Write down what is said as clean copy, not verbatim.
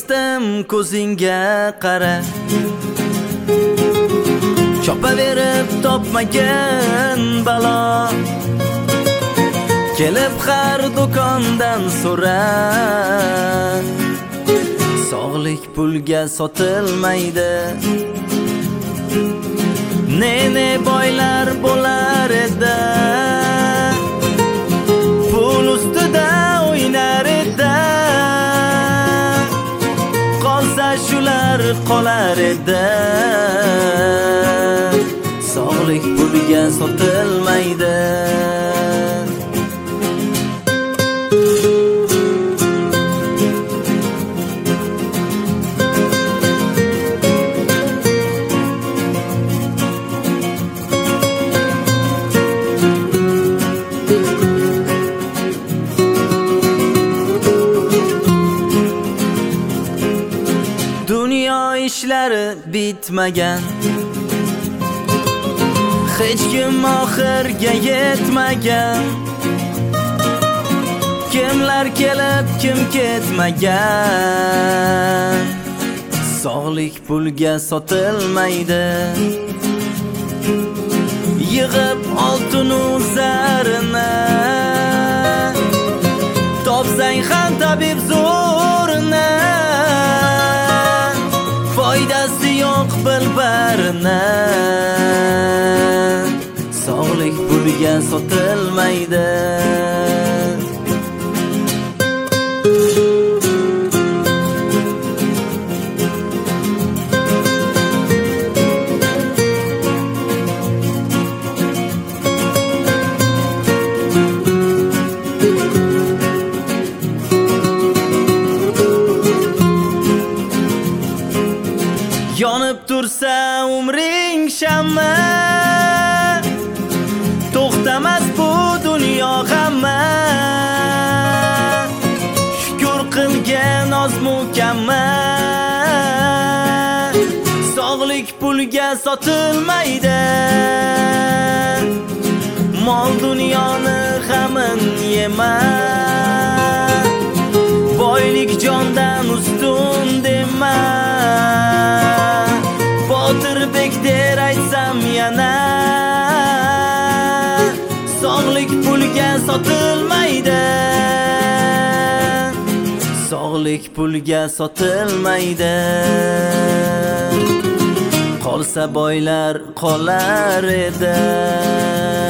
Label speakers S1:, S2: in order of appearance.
S1: do'stim ko'zingga qara, chopaverib topmagan balo, kelib har do'kondan so'ra. Sog'lik pulga sotilmaydi. Ne boylar bo'lar edi, pul ustida o'ynar edi. Qolsa shular qolar edi. Sog'lik pulga sotilmaydi. Dunyo ishlari bitmagan, hech kim oxirga yetmagan. Kimlar kelib kim ketmagan. Sog'lik pulga sotilmaydi. Yig'ib oltin-u zarini, topsang ham tabib zo'rini. Foydasi yo'q bilbarini. Sog'lik pulga sotilmaydi. Yonib tursa umring shamma, to'xtamas bu dunyo g'amma. Shukr qilgan oz mukammal. Sog'lik pulga sotilmaydi. Mol dunyoni g'amin yema. Boylik jondan ustun dema. Botirbek der aytsam yana. Sog'lik pulga sotilmaydi. Sog'lik pulga sotilmaydi. Qolsa boylar qolar edi.